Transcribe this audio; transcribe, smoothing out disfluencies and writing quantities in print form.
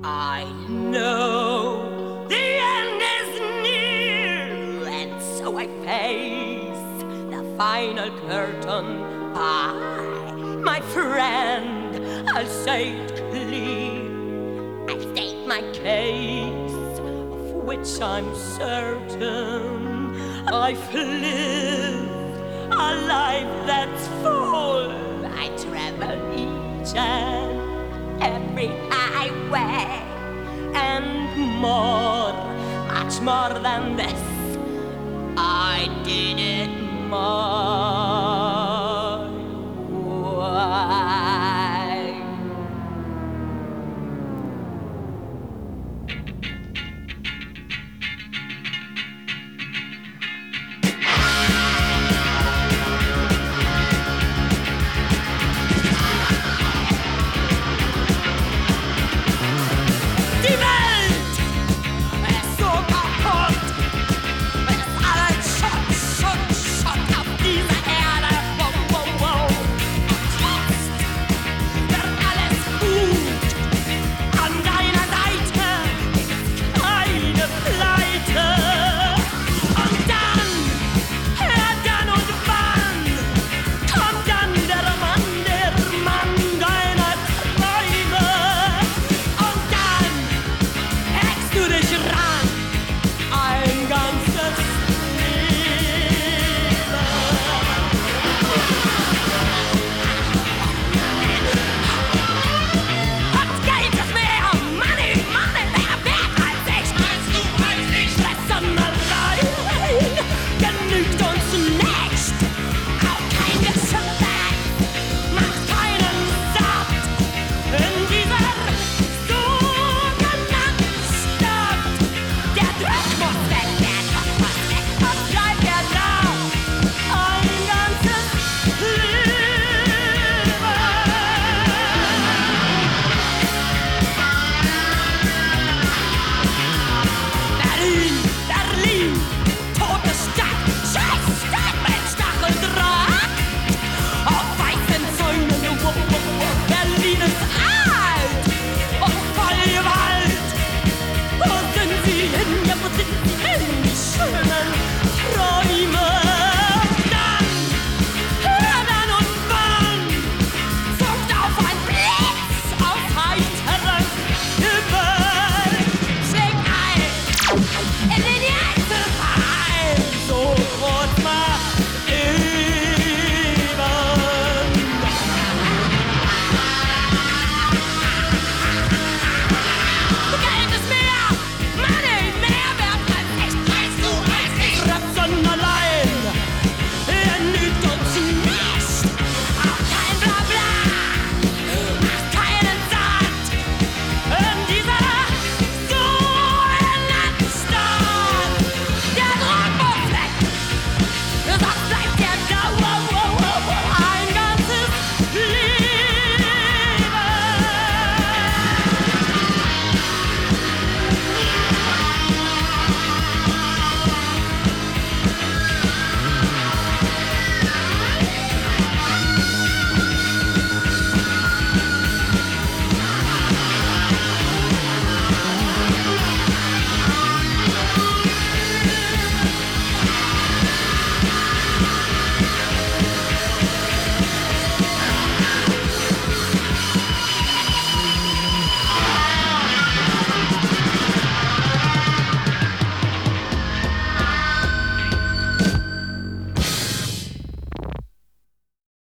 I know the end is near, and so I face the final curtain. My friend, I'll say it clear. I state my case, of which I'm certain. I've lived a life that's full. I travel each and every highway, and more, much more than this, I did it my